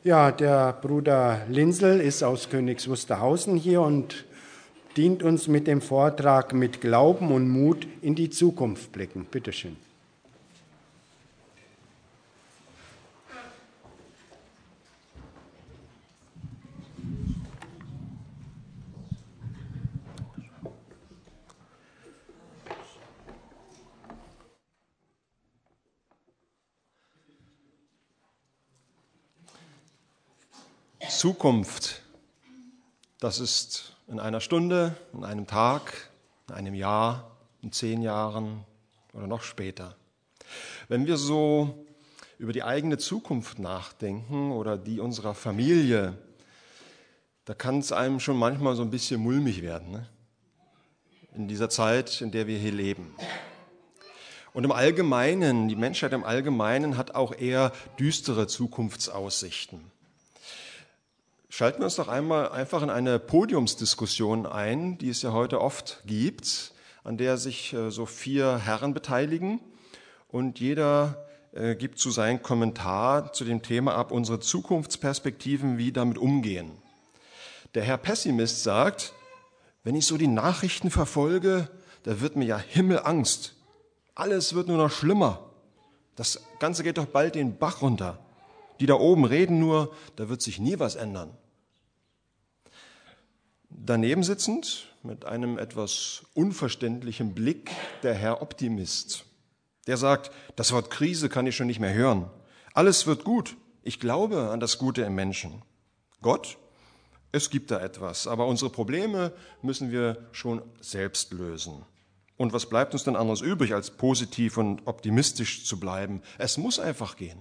Ja, der Bruder Linzel ist aus Königs Wusterhausen hier und dient uns mit dem Vortrag mit Glauben und Mut in die Zukunft blicken. Bitte schön. Zukunft, das ist in einer Stunde, in einem Tag, in einem Jahr, in 10 Jahren oder noch später. Wenn wir so über die eigene Zukunft nachdenken oder die unserer Familie, da kann es einem schon manchmal so ein bisschen mulmig werden, ne? In dieser Zeit, in der wir hier leben. Und im Allgemeinen, die Menschheit im Allgemeinen hat auch eher düstere Zukunftsaussichten. Schalten wir uns doch einmal einfach in eine Podiumsdiskussion ein, die es ja heute oft gibt, an der sich so 4 Herren beteiligen und jeder gibt so seinen Kommentar zu dem Thema ab, unsere Zukunftsperspektiven, wie damit umgehen. Der Herr Pessimist sagt, wenn ich so die Nachrichten verfolge, da wird mir ja Himmelangst. Alles wird nur noch schlimmer. Das Ganze geht doch bald den Bach runter. Die da oben reden nur, da wird sich nie was ändern. Daneben sitzend, mit einem etwas unverständlichen Blick, der Herr Optimist. Der sagt, das Wort Krise kann ich schon nicht mehr hören. Alles wird gut. Ich glaube an das Gute im Menschen. Gott? Es gibt da etwas, aber unsere Probleme müssen wir schon selbst lösen. Und was bleibt uns denn anderes übrig, als positiv und optimistisch zu bleiben? Es muss einfach gehen.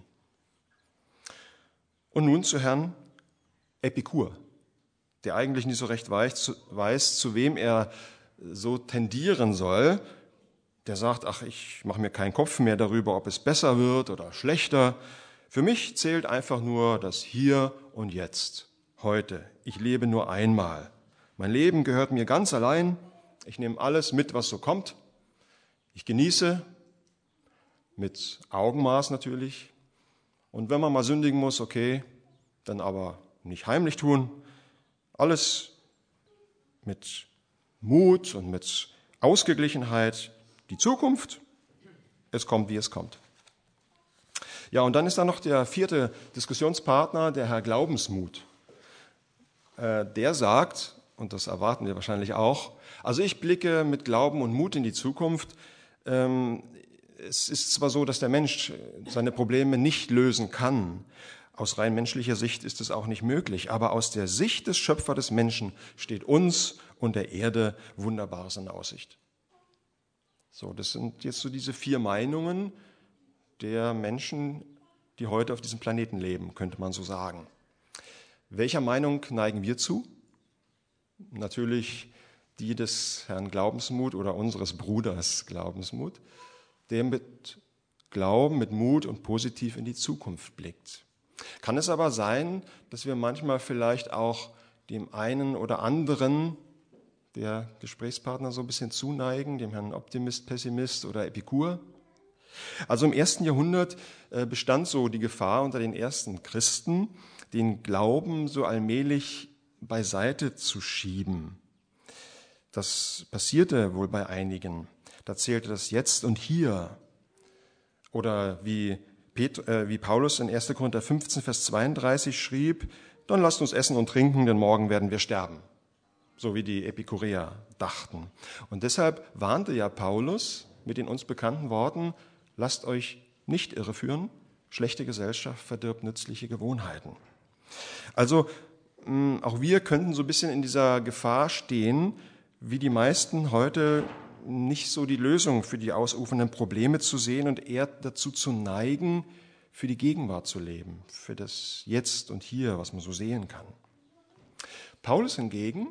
Und nun zu Herrn Epikur, der eigentlich nicht so recht weiß, zu wem er so tendieren soll. Der sagt, ach, ich mache mir keinen Kopf mehr darüber, ob es besser wird oder schlechter. Für mich zählt einfach nur das Hier und Jetzt, heute. Ich lebe nur einmal. Mein Leben gehört mir ganz allein. Ich nehme alles mit, was so kommt. Ich genieße, mit Augenmaß natürlich. Und wenn man mal sündigen muss, okay, dann aber nicht heimlich tun. Alles mit Mut und mit Ausgeglichenheit. Die Zukunft, es kommt, wie es kommt. Ja, und dann ist da noch der 4. Diskussionspartner, der Herr Glaubensmut. Der sagt, und das erwarten wir wahrscheinlich auch, also ich blicke mit Glauben und Mut in die Zukunft. Es ist zwar so, dass der Mensch seine Probleme nicht lösen kann. Aus rein menschlicher Sicht ist es auch nicht möglich. Aber aus der Sicht des Schöpfers des Menschen steht uns und der Erde Wunderbares in Aussicht. So, das sind jetzt so diese 4 Meinungen der Menschen, die heute auf diesem Planeten leben, könnte man so sagen. Welcher Meinung neigen wir zu? Natürlich die des Herrn Glaubensmut oder unseres Bruders Glaubensmut, der mit Glauben, mit Mut und positiv in die Zukunft blickt. Kann es aber sein, dass wir manchmal vielleicht auch dem einen oder anderen der Gesprächspartner so ein bisschen zuneigen, dem Herrn Optimist, Pessimist oder Epikur? Also im 1. Jahrhundert bestand so die Gefahr unter den ersten Christen, den Glauben so allmählich beiseite zu schieben. Das passierte wohl bei einigen. Da zählte das Jetzt und Hier. Oder wie Paulus in 1. Korinther 15, Vers 32 schrieb, dann lasst uns essen und trinken, denn morgen werden wir sterben. So wie die Epikureer dachten. Und deshalb warnte ja Paulus mit den uns bekannten Worten, lasst euch nicht irreführen, schlechte Gesellschaft verdirbt nützliche Gewohnheiten. Also auch wir könnten so ein bisschen in dieser Gefahr stehen, wie die meisten heute nicht so die Lösung für die ausufernden Probleme zu sehen und eher dazu zu neigen, für die Gegenwart zu leben, für das Jetzt und Hier, was man so sehen kann. Paulus hingegen,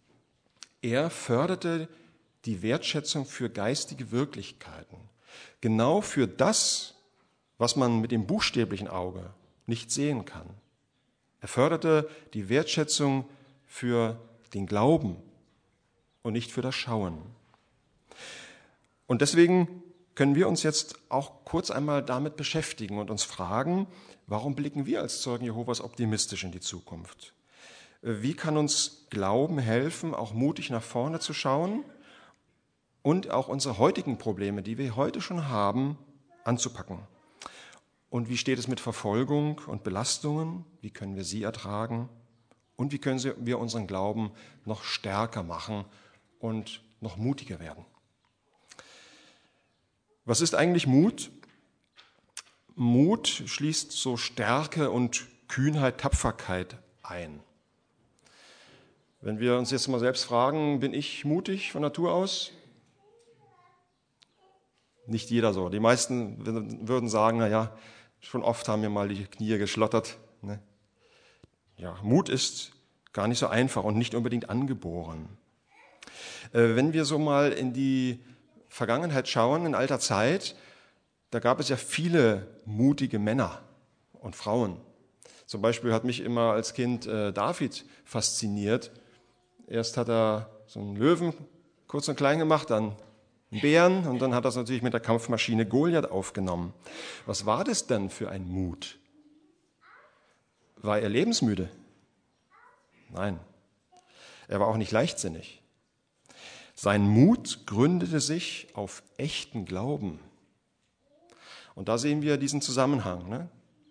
er förderte die Wertschätzung für geistige Wirklichkeiten, genau für das, was man mit dem buchstäblichen Auge nicht sehen kann. Er förderte die Wertschätzung für den Glauben und nicht für das Schauen. Und deswegen können wir uns jetzt auch kurz einmal damit beschäftigen und uns fragen, Warum blicken wir als Zeugen Jehovas optimistisch in die Zukunft? Wie kann uns Glauben helfen, auch mutig nach vorne zu schauen und auch unsere heutigen Probleme, die wir heute schon haben, anzupacken? Und wie steht es mit Verfolgung und Belastungen? Wie können wir sie ertragen? Und wie können wir unseren Glauben noch stärker machen und noch mutiger werden? Was ist eigentlich Mut? Mut schließt so Stärke und Kühnheit, Tapferkeit ein. Wenn wir uns jetzt mal selbst fragen, bin ich mutig von Natur aus? Nicht jeder so. Die meisten würden sagen, naja, schon oft haben mir mal die Knie geschlottert. Ne? Ja, Mut ist gar nicht so einfach und nicht unbedingt angeboren. Wenn wir so mal in die Vergangenheit schauen, in alter Zeit, da gab es ja viele mutige Männer und Frauen. Zum Beispiel hat mich immer als Kind David fasziniert. Erst hat er so einen Löwen kurz und klein gemacht, dann einen Bären und dann hat er es natürlich mit der Kampfmaschine Goliath aufgenommen. Was war das denn für ein Mut? War er lebensmüde? Nein, er war auch nicht leichtsinnig. Sein Mut gründete sich auf echten Glauben. Und da sehen wir diesen Zusammenhang. Ne?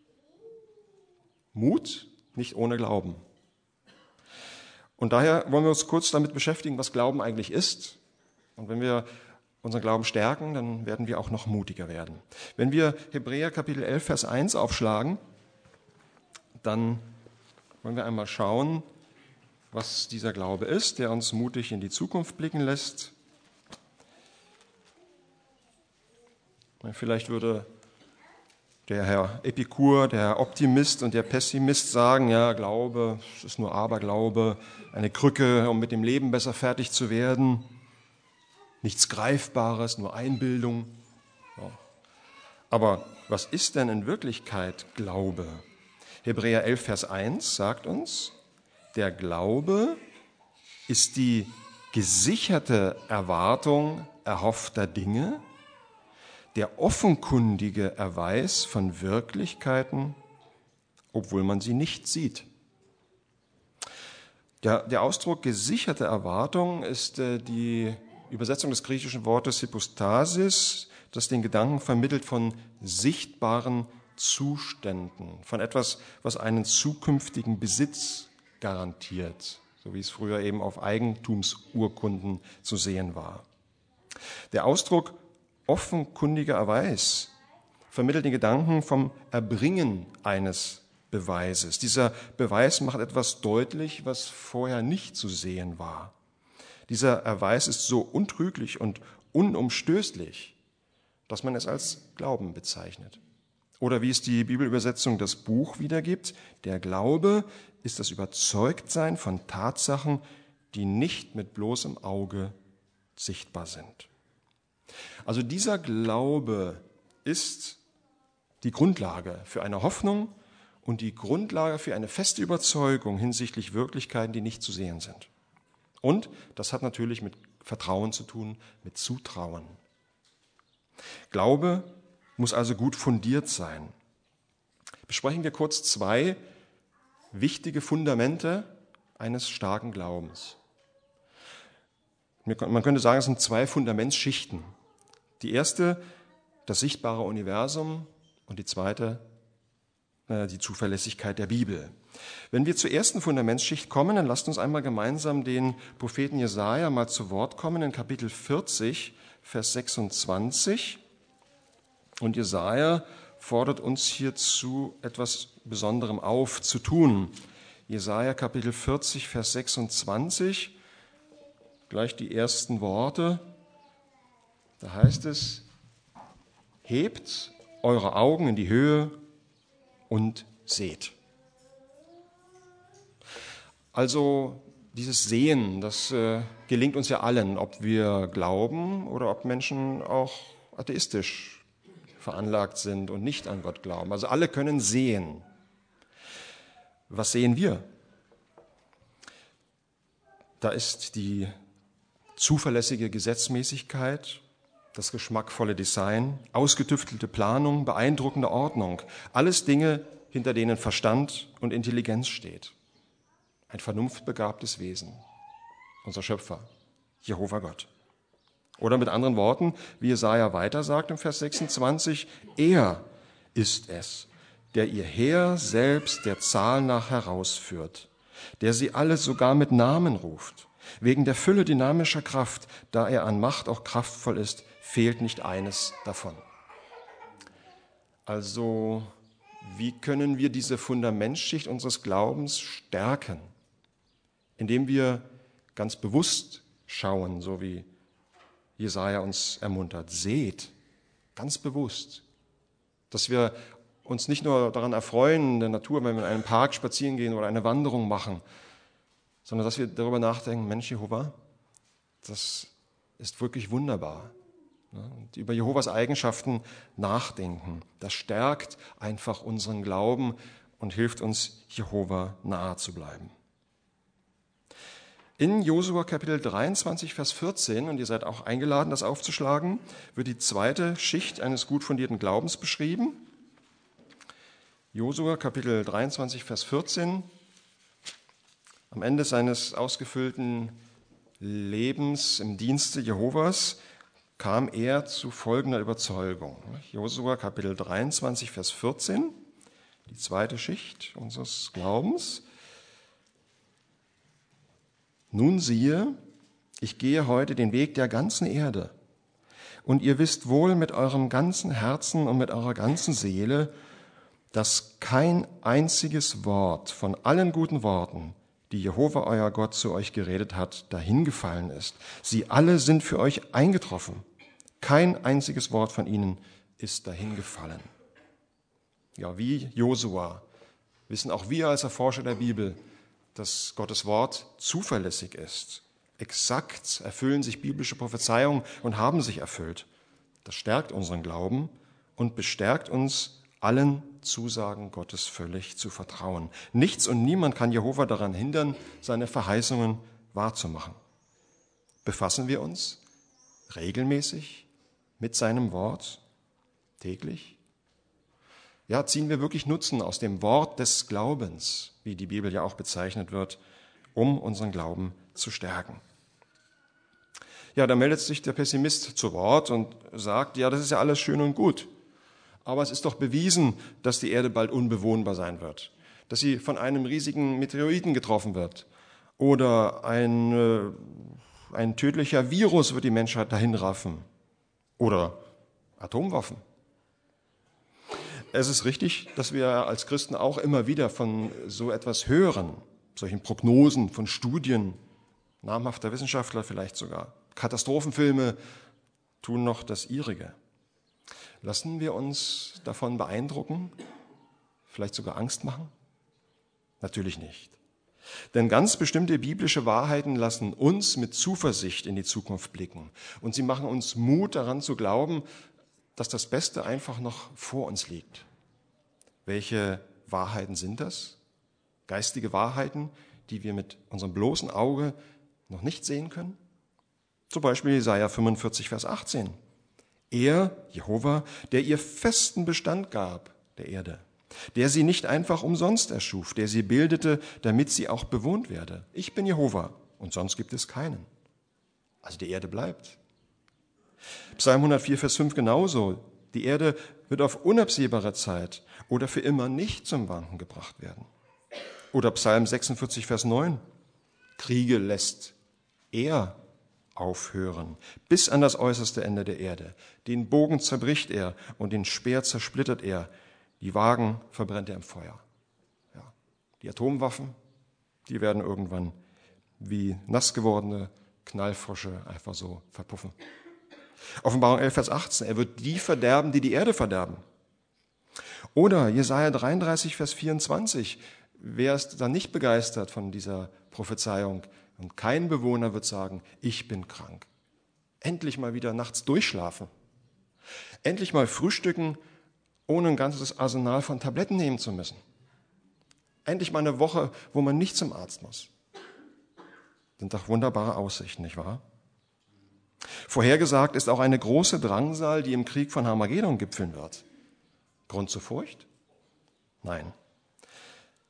Mut nicht ohne Glauben. Und daher wollen wir uns kurz damit beschäftigen, was Glauben eigentlich ist. Und wenn wir unseren Glauben stärken, dann werden wir auch noch mutiger werden. Wenn wir Hebräer Kapitel 11, Vers 1 aufschlagen, dann wollen wir einmal schauen, was dieser Glaube ist, der uns mutig in die Zukunft blicken lässt. Vielleicht würde der Herr Epikur, der Optimist und der Pessimist sagen, ja, Glaube, es ist nur Aberglaube, eine Krücke, um mit dem Leben besser fertig zu werden. Nichts Greifbares, nur Einbildung. Ja. Aber was ist denn in Wirklichkeit Glaube? Hebräer 11, Vers 1 sagt uns, der Glaube ist die gesicherte Erwartung erhoffter Dinge, der offenkundige Erweis von Wirklichkeiten, obwohl man sie nicht sieht. Der Ausdruck gesicherte Erwartung ist die Übersetzung des griechischen Wortes Hypostasis, das den Gedanken vermittelt von sichtbaren Zuständen, von etwas, was einen zukünftigen Besitz garantiert, so wie es früher eben auf Eigentumsurkunden zu sehen war. Der Ausdruck offenkundiger Erweis vermittelt den Gedanken vom Erbringen eines Beweises. Dieser Beweis macht etwas deutlich, was vorher nicht zu sehen war. Dieser Erweis ist so untrüglich und unumstößlich, dass man es als Glauben bezeichnet. Oder wie es die Bibelübersetzung das Buch wiedergibt, der Glaube ist das Überzeugtsein von Tatsachen, die nicht mit bloßem Auge sichtbar sind. Also dieser Glaube ist die Grundlage für eine Hoffnung und die Grundlage für eine feste Überzeugung hinsichtlich Wirklichkeiten, die nicht zu sehen sind. Und das hat natürlich mit Vertrauen zu tun, mit Zutrauen. Glaube muss also gut fundiert sein. Besprechen wir kurz zwei wichtige Fundamente eines starken Glaubens. Man könnte sagen, es sind zwei Fundamentsschichten. Die erste, das sichtbare Universum, und die zweite, die Zuverlässigkeit der Bibel. Wenn wir zur ersten Fundamentsschicht kommen, dann lasst uns einmal gemeinsam den Propheten Jesaja mal zu Wort kommen in Kapitel 40, Vers 26. Und Jesaja fordert uns hierzu etwas Besonderem auf, zu tun. Jesaja Kapitel 40, Vers 26, gleich die ersten Worte. Da heißt es, hebt eure Augen in die Höhe und seht. Also dieses Sehen, das gelingt uns ja allen, ob wir glauben oder ob Menschen auch atheistisch veranlagt sind und nicht an Gott glauben. Also alle können sehen. Was sehen wir? Da ist die zuverlässige Gesetzmäßigkeit, das geschmackvolle Design, ausgetüftelte Planung, beeindruckende Ordnung. Alles Dinge, hinter denen Verstand und Intelligenz steht. Ein vernunftbegabtes Wesen, unser Schöpfer, Jehova Gott. Oder mit anderen Worten, wie Jesaja weiter sagt im Vers 26, er ist es, der ihr Heer selbst der Zahl nach herausführt, der sie alle sogar mit Namen ruft. Wegen der Fülle dynamischer Kraft, da er an Macht auch kraftvoll ist, fehlt nicht eines davon. Also, wie können wir diese Fundamentschicht unseres Glaubens stärken? Indem wir ganz bewusst schauen, so wie Jesaja uns ermuntert. Seht, ganz bewusst, dass wir uns nicht nur daran erfreuen in der Natur, wenn wir in einem Park spazieren gehen oder eine Wanderung machen, sondern dass wir darüber nachdenken, Mensch, Jehova, das ist wirklich wunderbar. Und über Jehovas Eigenschaften nachdenken, das stärkt einfach unseren Glauben und hilft uns, Jehova nahe zu bleiben. In Josua Kapitel 23, Vers 14, und ihr seid auch eingeladen, das aufzuschlagen, wird die zweite Schicht eines gut fundierten Glaubens beschrieben. Josua Kapitel 23, Vers 14. Am Ende seines ausgefüllten Lebens im Dienste Jehovas kam er zu folgender Überzeugung. Josua Kapitel 23, Vers 14, die zweite Schicht unseres Glaubens. Nun siehe, ich gehe heute den Weg der ganzen Erde, und ihr wisst wohl mit eurem ganzen Herzen und mit eurer ganzen Seele, dass kein einziges Wort von allen guten Worten, die Jehova euer Gott zu euch geredet hat, dahingefallen ist. Sie alle sind für euch eingetroffen. Kein einziges Wort von ihnen ist dahingefallen. Ja, wie Josua wissen auch wir als Erforscher der Bibel, dass Gottes Wort zuverlässig ist. Exakt erfüllen sich biblische Prophezeiungen und haben sich erfüllt. Das stärkt unseren Glauben und bestärkt uns, allen Zusagen Gottes völlig zu vertrauen. Nichts und niemand kann Jehova daran hindern, seine Verheißungen wahrzumachen. Befassen wir uns regelmäßig mit seinem Wort, täglich? Ja, ziehen wir wirklich Nutzen aus dem Wort des Glaubens, wie die Bibel ja auch bezeichnet wird, um unseren Glauben zu stärken. Ja, da meldet sich der Pessimist zu Wort und sagt, ja, das ist ja alles schön und gut, aber es ist doch bewiesen, dass die Erde bald unbewohnbar sein wird, dass sie von einem riesigen Meteoriten getroffen wird oder ein tödlicher Virus wird die Menschheit dahinraffen oder Atomwaffen. Es ist richtig, dass wir als Christen auch immer wieder von so etwas hören, solchen Prognosen, von Studien, namhafter Wissenschaftler vielleicht sogar. Katastrophenfilme tun noch das ihrige. Lassen wir uns davon beeindrucken, vielleicht sogar Angst machen? Natürlich nicht. Denn ganz bestimmte biblische Wahrheiten lassen uns mit Zuversicht in die Zukunft blicken. Und sie machen uns Mut daran zu glauben, dass das Beste einfach noch vor uns liegt. Welche Wahrheiten sind das? Geistige Wahrheiten, die wir mit unserem bloßen Auge noch nicht sehen können? Zum Beispiel Jesaja 45, Vers 18. Er, Jehova, der ihr festen Bestand gab, der Erde, der sie nicht einfach umsonst erschuf, der sie bildete, damit sie auch bewohnt werde. Ich bin Jehova und sonst gibt es keinen. Also die Erde bleibt. Psalm 104, Vers 5 genauso. Die Erde wird auf unabsehbare Zeit oder für immer nicht zum Wanken gebracht werden. Oder Psalm 46, Vers 9. Kriege lässt er aufhören, bis an das äußerste Ende der Erde. Den Bogen zerbricht er und den Speer zersplittert er. Die Wagen verbrennt er im Feuer. Ja. Die Atomwaffen, die werden irgendwann wie nass gewordene Knallfrösche einfach so verpuffen. Offenbarung 11, Vers 18. Er wird die verderben, die die Erde verderben. Oder Jesaja 33, Vers 24. Wer ist dann nicht begeistert von dieser Prophezeiung? Und kein Bewohner wird sagen, ich bin krank. Endlich mal wieder nachts durchschlafen. Endlich mal frühstücken, ohne ein ganzes Arsenal von Tabletten nehmen zu müssen. Endlich mal eine Woche, wo man nicht zum Arzt muss. Sind doch wunderbare Aussichten, nicht wahr? Vorhergesagt ist auch eine große Drangsal, die im Krieg von Armageddon gipfeln wird. Grund zur Furcht? Nein,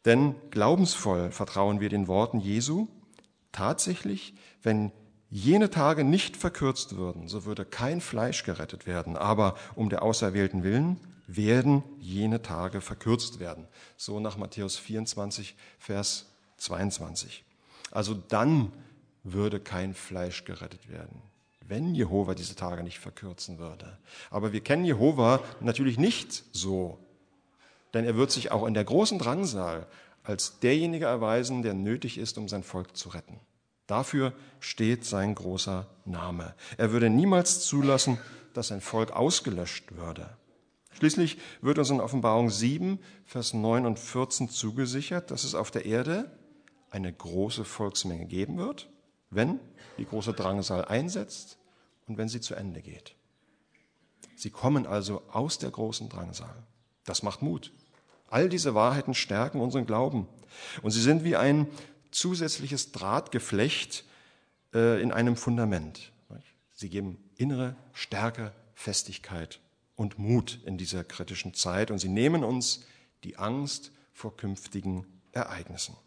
Denn glaubensvoll vertrauen wir den Worten Jesu. Tatsächlich, wenn jene Tage nicht verkürzt würden, so würde kein Fleisch gerettet werden. Aber um der Auserwählten willen werden jene Tage verkürzt werden. So nach Matthäus 24, Vers 22. Also dann würde kein Fleisch gerettet werden, wenn Jehova diese Tage nicht verkürzen würde. Aber wir kennen Jehova natürlich nicht so, denn er wird sich auch in der großen Drangsal als derjenige erweisen, der nötig ist, um sein Volk zu retten. Dafür steht sein großer Name. Er würde niemals zulassen, dass sein Volk ausgelöscht würde. Schließlich wird uns in Offenbarung 7, Vers 9 und 14 zugesichert, dass es auf der Erde eine große Volksmenge geben wird, wenn die große Drangsal einsetzt und wenn sie zu Ende geht. Sie kommen also aus der großen Drangsal. Das macht Mut. All diese Wahrheiten stärken unseren Glauben. Und sie sind wie ein zusätzliches Drahtgeflecht in einem Fundament. Sie geben innere Stärke, Festigkeit und Mut in dieser kritischen Zeit. Und sie nehmen uns die Angst vor künftigen Ereignissen.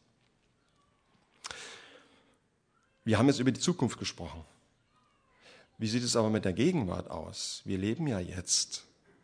Wir haben jetzt über die Zukunft gesprochen. Wie sieht es aber mit der Gegenwart aus? Wir leben ja jetzt.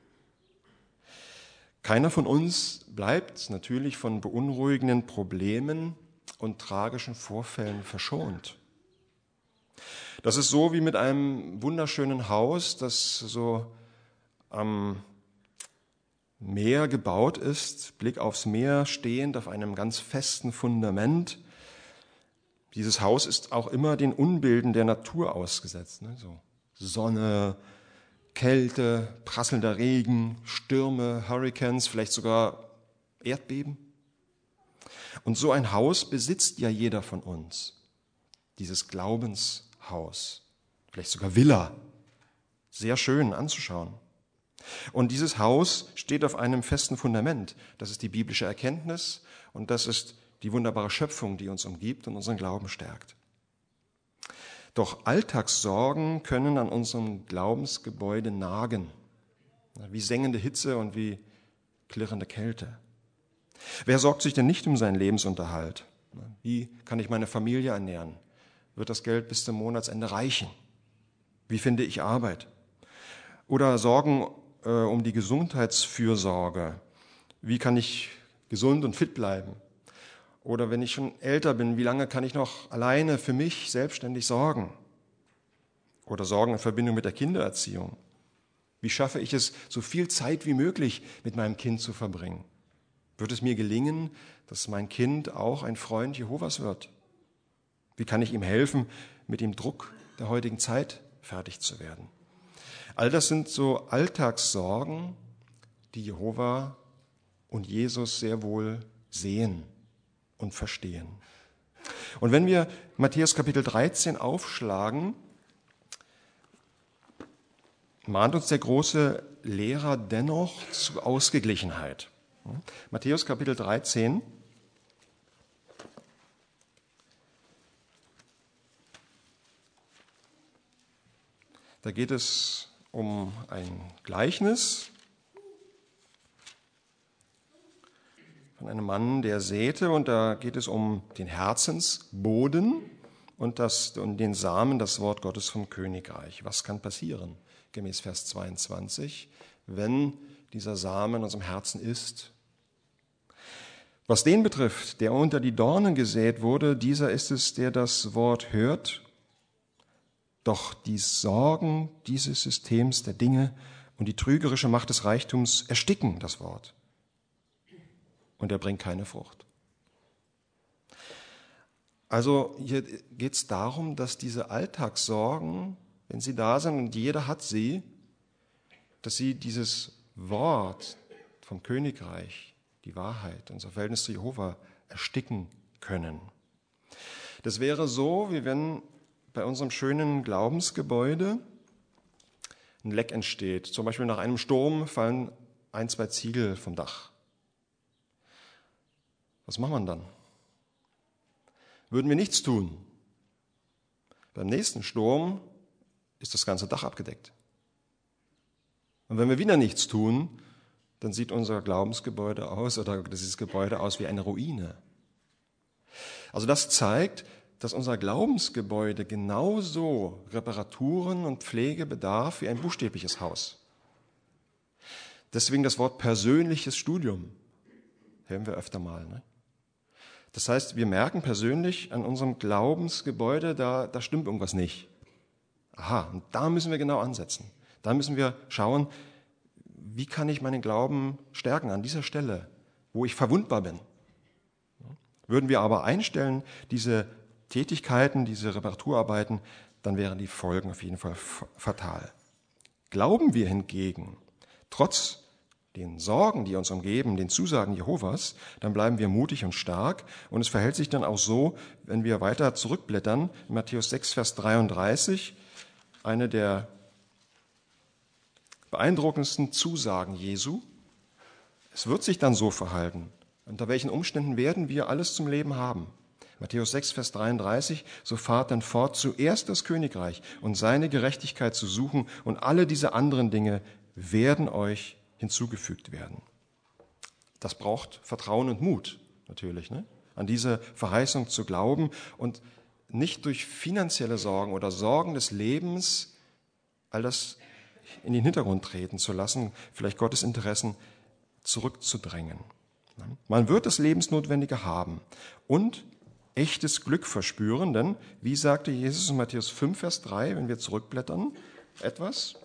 Keiner von uns bleibt natürlich von beunruhigenden Problemen und tragischen Vorfällen verschont. Das ist so wie mit einem wunderschönen Haus, das so am Meer gebaut ist, Blick aufs Meer stehend auf einem ganz festen Fundament. Dieses Haus ist auch immer den Unbilden der Natur ausgesetzt. So Sonne, Kälte, prasselnder Regen, Stürme, Hurricanes, vielleicht sogar Erdbeben. Und so ein Haus besitzt ja jeder von uns. Dieses Glaubenshaus, vielleicht sogar Villa, sehr schön anzuschauen. Und dieses Haus steht auf einem festen Fundament. Das ist die biblische Erkenntnis und das ist die wunderbare Schöpfung, die uns umgibt und unseren Glauben stärkt. Doch Alltagssorgen können an unserem Glaubensgebäude nagen, wie sengende Hitze und wie klirrende Kälte. Wer sorgt sich denn nicht um seinen Lebensunterhalt? Wie kann ich meine Familie ernähren? Wird das Geld bis zum Monatsende reichen? Wie finde ich Arbeit? Oder Sorgen um die Gesundheitsfürsorge. Wie kann ich gesund und fit bleiben? Oder wenn ich schon älter bin, wie lange kann ich noch alleine für mich selbstständig sorgen? Oder Sorgen in Verbindung mit der Kindererziehung. Wie schaffe ich es, so viel Zeit wie möglich mit meinem Kind zu verbringen? Wird es mir gelingen, dass mein Kind auch ein Freund Jehovas wird? Wie kann ich ihm helfen, mit dem Druck der heutigen Zeit fertig zu werden? All das sind so Alltagssorgen, die Jehova und Jesus sehr wohl sehen und verstehen. Und wenn wir Matthäus Kapitel 13 aufschlagen, mahnt uns der große Lehrer dennoch zu Ausgeglichenheit. Matthäus Kapitel 13. Da geht es um ein Gleichnis von einem Mann, der säte, und da geht es um den Herzensboden und den Samen, das Wort Gottes vom Königreich. Was kann passieren, gemäß Vers 22, wenn dieser Samen in unserem Herzen ist? Was den betrifft, der unter die Dornen gesät wurde, dieser ist es, der das Wort hört, doch die Sorgen dieses Systems der Dinge und die trügerische Macht des Reichtums ersticken das Wort. Und er bringt keine Frucht. Also hier geht es darum, dass diese Alltagssorgen, wenn sie da sind und jeder hat sie, dass sie dieses Wort vom Königreich, die Wahrheit, unser Verhältnis zu Jehova ersticken können. Das wäre so, wie wenn bei unserem schönen Glaubensgebäude ein Leck entsteht. Zum Beispiel nach einem Sturm fallen 1, 2 Ziegel vom Dach. Was macht man dann? Würden wir nichts tun? Beim nächsten Sturm ist das ganze Dach abgedeckt. Und wenn wir wieder nichts tun, dann sieht unser Glaubensgebäude aus oder dieses Gebäude aus wie eine Ruine. Also das zeigt, dass unser Glaubensgebäude genauso Reparaturen und Pflege bedarf wie ein buchstäbliches Haus. Deswegen das Wort persönliches Studium hören wir öfter mal. Ne? Das heißt, wir merken persönlich an unserem Glaubensgebäude, da stimmt irgendwas nicht. Aha, und da müssen wir genau ansetzen. Da müssen wir schauen, wie kann ich meinen Glauben stärken an dieser Stelle, wo ich verwundbar bin. Würden wir aber einstellen, diese Tätigkeiten, diese Reparaturarbeiten, dann wären die Folgen auf jeden Fall fatal. Glauben wir hingegen, trotz den Sorgen, die uns umgeben, den Zusagen Jehovas, dann bleiben wir mutig und stark. Und es verhält sich dann auch so, wenn wir weiter zurückblättern, in Matthäus 6, Vers 33, eine der beeindruckendsten Zusagen Jesu. Es wird sich dann so verhalten. Unter welchen Umständen werden wir alles zum Leben haben? Matthäus 6, Vers 33, so fahrt dann fort, zuerst das Königreich und seine Gerechtigkeit zu suchen und alle diese anderen Dinge werden euch hinzugefügt werden. Das braucht Vertrauen und Mut, natürlich, ne? An diese Verheißung zu glauben und nicht durch finanzielle Sorgen oder Sorgen des Lebens all das in den Hintergrund treten zu lassen, vielleicht Gottes Interessen zurückzudrängen. Man wird das Lebensnotwendige haben und echtes Glück verspüren, denn, wie sagte Jesus in Matthäus 5, Vers 3, wenn wir zurückblättern, etwas?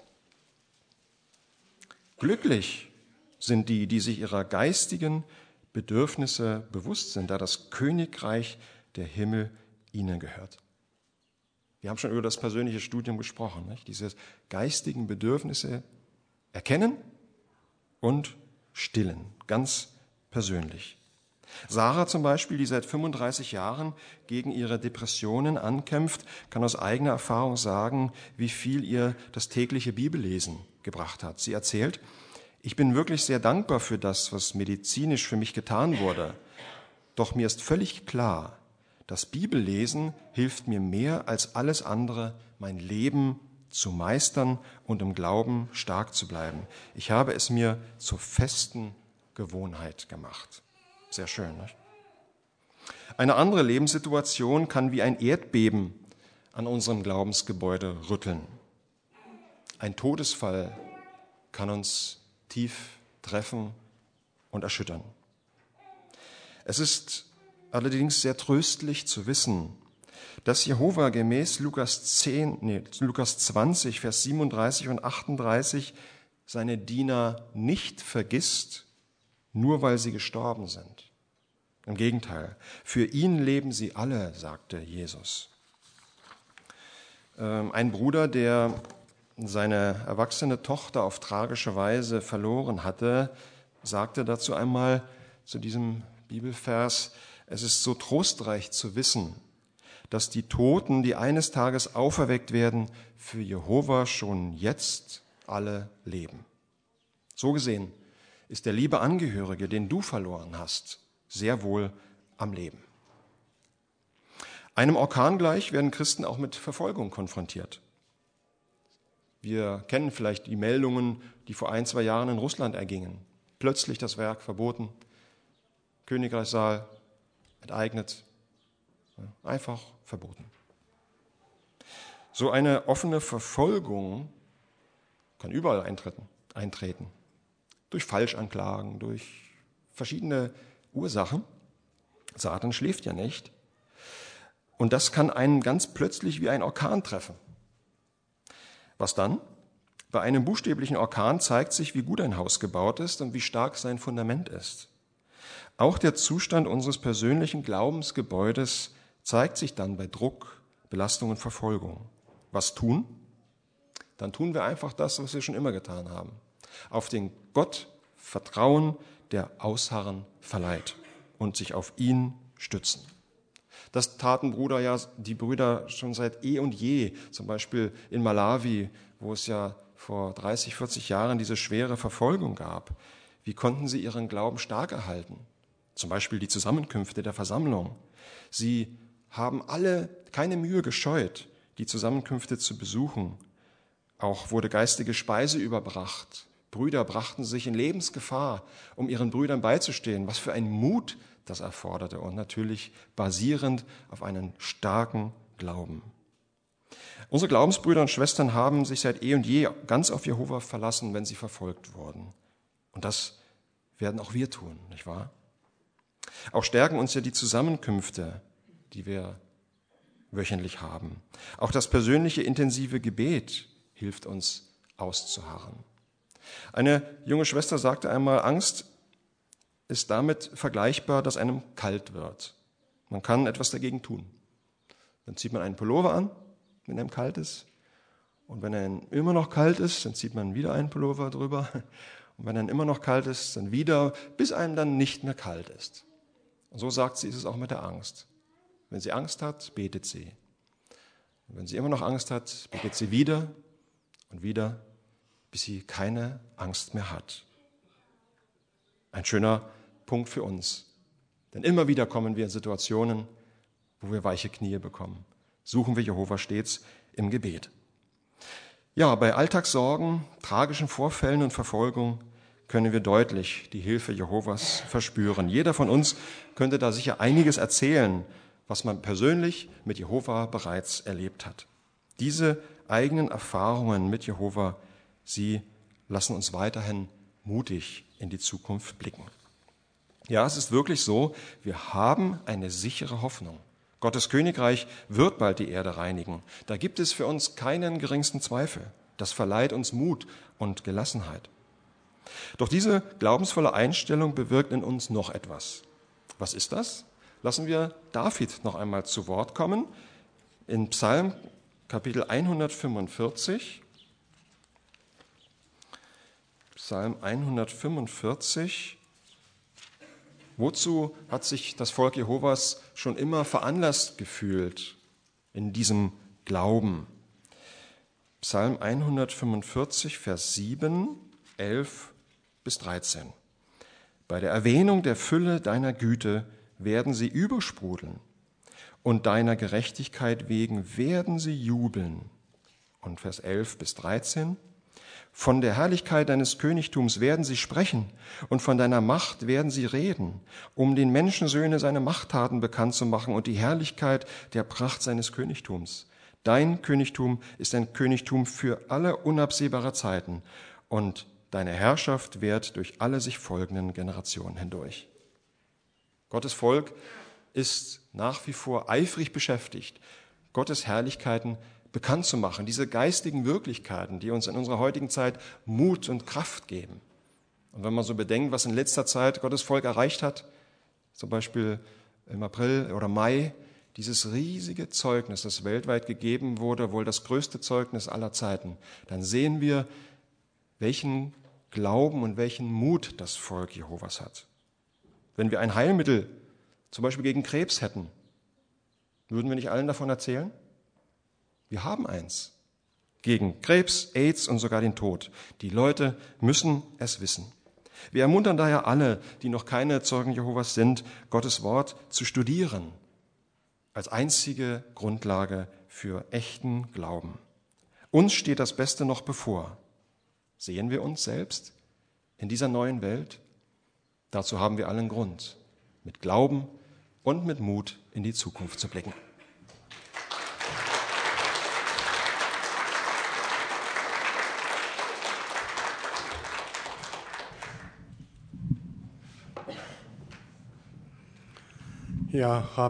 Glücklich sind die, die sich ihrer geistigen Bedürfnisse bewusst sind, da das Königreich der Himmel ihnen gehört. Wir haben schon über das persönliche Studium gesprochen, nicht? Diese geistigen Bedürfnisse erkennen und stillen, ganz persönlich. Sarah zum Beispiel, die seit 35 Jahren gegen ihre Depressionen ankämpft, kann aus eigener Erfahrung sagen, wie viel ihr das tägliche Bibellesen gebracht hat. Sie erzählt, ich bin wirklich sehr dankbar für das, was medizinisch für mich getan wurde. Doch mir ist völlig klar, das Bibellesen hilft mir mehr als alles andere, mein Leben zu meistern und im Glauben stark zu bleiben. Ich habe es mir zur festen Gewohnheit gemacht. Sehr schön, nicht? Eine andere Lebenssituation kann wie ein Erdbeben an unserem Glaubensgebäude rütteln. Ein Todesfall kann uns tief treffen und erschüttern. Es ist allerdings sehr tröstlich zu wissen, dass Jehova gemäß Lukas 20, Vers 37 und 38 seine Diener nicht vergisst, nur weil sie gestorben sind. Im Gegenteil, für ihn leben sie alle, sagte Jesus. Ein Bruder, der seine erwachsene Tochter auf tragische Weise verloren hatte, sagte dazu einmal zu diesem Bibelvers, es ist so trostreich zu wissen, dass die Toten, die eines Tages auferweckt werden, für Jehova schon jetzt alle leben. So gesehen ist der liebe Angehörige, den du verloren hast, sehr wohl am Leben. Einem Orkan gleich werden Christen auch mit Verfolgung konfrontiert. Wir kennen vielleicht die Meldungen, die vor 1-2 Jahren in Russland ergingen. Plötzlich das Werk verboten, Königreichssaal enteignet, einfach verboten. So eine offene Verfolgung kann überall eintreten. Durch Falschanklagen, durch verschiedene Ursachen. Satan schläft ja nicht. Und das kann einen ganz plötzlich wie ein Orkan treffen. Was dann? Bei einem buchstäblichen Orkan zeigt sich, wie gut ein Haus gebaut ist und wie stark sein Fundament ist. Auch der Zustand unseres persönlichen Glaubensgebäudes zeigt sich dann bei Druck, Belastung und Verfolgung. Was tun? Dann tun wir einfach das, was wir schon immer getan haben. Auf den Gott vertrauen, der Ausharren verleiht und sich auf ihn stützen. Das taten die Brüder schon seit eh und je, zum Beispiel in Malawi, wo es ja vor 30, 40 Jahren diese schwere Verfolgung gab. Wie konnten sie ihren Glauben stark erhalten? Zum Beispiel die Zusammenkünfte der Versammlung. Sie haben alle keine Mühe gescheut, die Zusammenkünfte zu besuchen. Auch wurde geistige Speise überbracht Brüder brachten sich in Lebensgefahr, um ihren Brüdern beizustehen. Was für ein Mut das erforderte und natürlich basierend auf einen starken Glauben. Unsere Glaubensbrüder und Schwestern haben sich seit eh und je ganz auf Jehova verlassen, wenn sie verfolgt wurden. Und das werden auch wir tun, nicht wahr? Auch stärken uns ja die Zusammenkünfte, die wir wöchentlich haben. Auch das persönliche intensive Gebet hilft uns auszuharren. Eine junge Schwester sagte einmal, Angst ist damit vergleichbar, dass einem kalt wird. Man kann etwas dagegen tun. Dann zieht man einen Pullover an, wenn einem kalt ist. Und wenn er immer noch kalt ist, dann zieht man wieder einen Pullover drüber. Und wenn er immer noch kalt ist, dann wieder, bis einem dann nicht mehr kalt ist. Und so sagt sie, ist es auch mit der Angst. Wenn sie Angst hat, betet sie. Und wenn sie immer noch Angst hat, betet sie wieder und wieder, bis sie keine Angst mehr hat. Ein schöner Punkt für uns. Denn immer wieder kommen wir in Situationen, wo wir weiche Knie bekommen. Suchen wir Jehova stets im Gebet. Ja, bei Alltagssorgen, tragischen Vorfällen und Verfolgung können wir deutlich die Hilfe Jehovas verspüren. Jeder von uns könnte da sicher einiges erzählen, was man persönlich mit Jehova bereits erlebt hat. Diese eigenen Erfahrungen mit Jehova, sie lassen uns weiterhin mutig in die Zukunft blicken. Ja, es ist wirklich so, wir haben eine sichere Hoffnung. Gottes Königreich wird bald die Erde reinigen. Da gibt es für uns keinen geringsten Zweifel. Das verleiht uns Mut und Gelassenheit. Doch diese glaubensvolle Einstellung bewirkt in uns noch etwas. Was ist das? Lassen wir David noch einmal zu Wort kommen. In Psalm Kapitel 145. Psalm 145. Wozu hat sich das Volk Jehovas schon immer veranlasst gefühlt in diesem Glauben? Psalm 145, Vers 7, 11 bis 13. Bei der Erwähnung der Fülle deiner Güte werden sie übersprudeln und deiner Gerechtigkeit wegen werden sie jubeln. Und Vers 11 bis 13. Von der Herrlichkeit deines Königtums werden sie sprechen und von deiner Macht werden sie reden, um den Menschensöhne seine Machttaten bekannt zu machen und die Herrlichkeit der Pracht seines Königtums. Dein Königtum ist ein Königtum für alle unabsehbare Zeiten und deine Herrschaft währt durch alle sich folgenden Generationen hindurch. Gottes Volk ist nach wie vor eifrig beschäftigt, Gottes Herrlichkeiten bekannt zu machen, diese geistigen Wirklichkeiten, die uns in unserer heutigen Zeit Mut und Kraft geben. Und wenn man so bedenkt, was in letzter Zeit Gottes Volk erreicht hat, zum Beispiel im April oder Mai, dieses riesige Zeugnis, das weltweit gegeben wurde, wohl das größte Zeugnis aller Zeiten, dann sehen wir, welchen Glauben und welchen Mut das Volk Jehovas hat. Wenn wir ein Heilmittel, zum Beispiel gegen Krebs hätten, würden wir nicht allen davon erzählen? Wir haben eins. Gegen Krebs, AIDS und sogar den Tod. Die Leute müssen es wissen. Wir ermuntern daher alle, die noch keine Zeugen Jehovas sind, Gottes Wort zu studieren, als einzige Grundlage für echten Glauben. Uns steht das Beste noch bevor. Sehen wir uns selbst in dieser neuen Welt? Dazu haben wir allen Grund, mit Glauben und mit Mut in die Zukunft zu blicken. Ja,